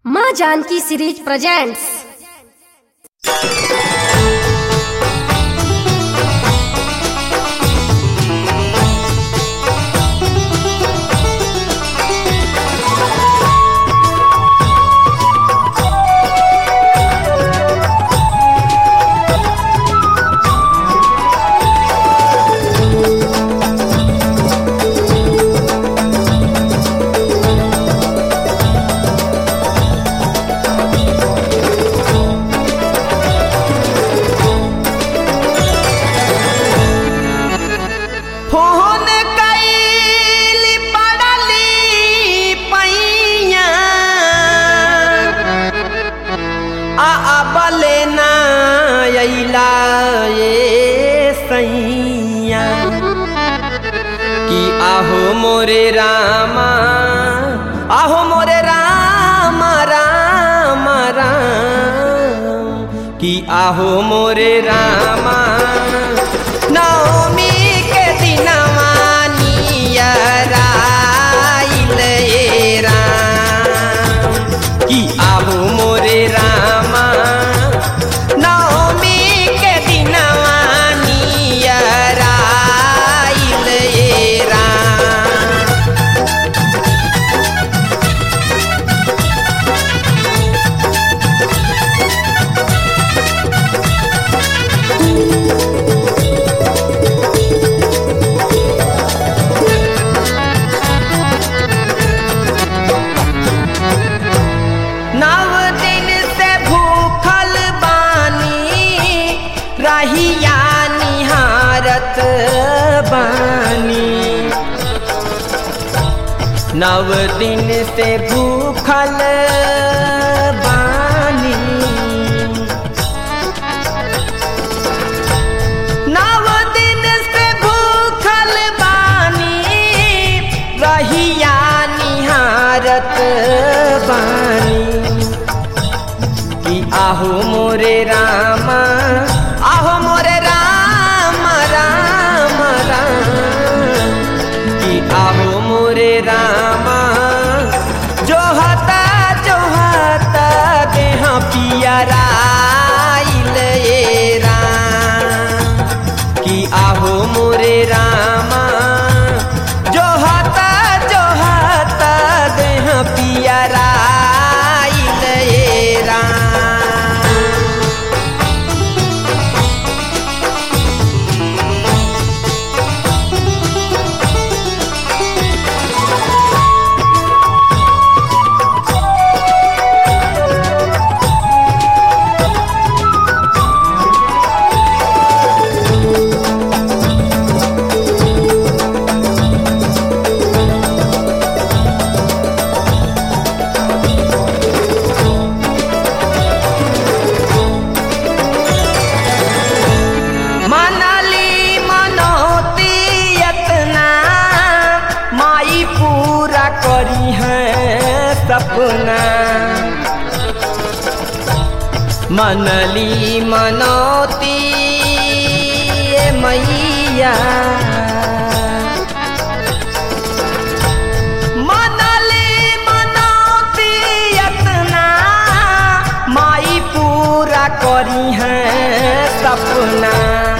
माँ Janaki series presents. Phone कैली पड़ली पैया बले ना अइला ये सैया कि आहो मोरे रामा, आहो मोरे राम राम राम, कि आहो मोरे रामा नवमी के दिनवा नियराइल ये राम, कि आहो मोरे रामा नवमी के दिनवा नियराइल ये राम। नव दिन से भूखल बानी रहिया निहारत बानी, नव दिन से भूखल बानी, नव दिन से भूखल बानी रहिया निहारत बानी, कि आहो मोरे रामा, आहो मोरे राम राम राम, कि आहो मोरे रामा जोहता जोहता देह पियराइल ये राम, कि आहो मोरे रामा जोहता जोहता देह पियराइल ये राम। मनली मनौती यतना माई पूरा करी है सपना, मनली मनौती ये मैया, मनली मनौती यतना माई पूरा करी है सपना,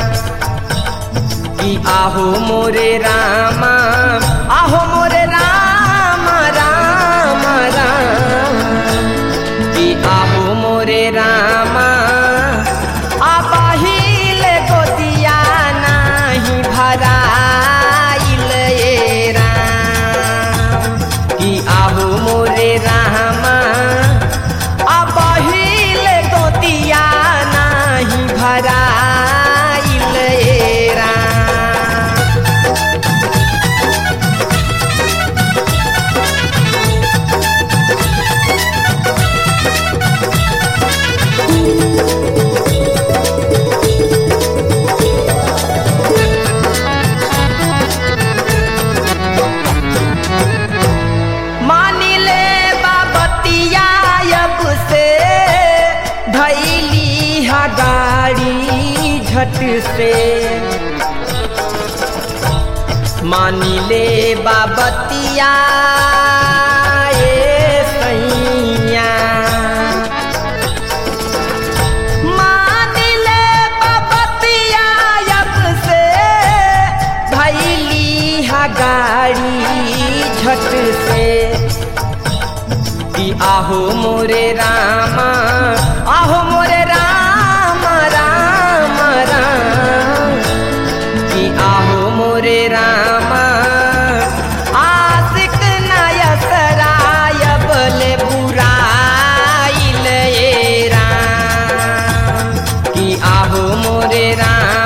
कि आहो मोरे रामा, आहो मोरे राम राम राम, कि आहो मोरे रामा आबाहिल गोदिया नाही भराइल ये राम, कि आहो मोरे रामा आबाहिल गोदिया नाही भराइल ये राम। मानिले बाबतिया अब से धैली हा गाड़ी झट से, मानिले बाबतिया ये सैया, झट से कि आहो मोरे रामा, आहो मोरे राम राम राम, कि आहो मोरे रामा आशिक नयसराय बोले बुराइल ये राम, कि आहो मोरे राम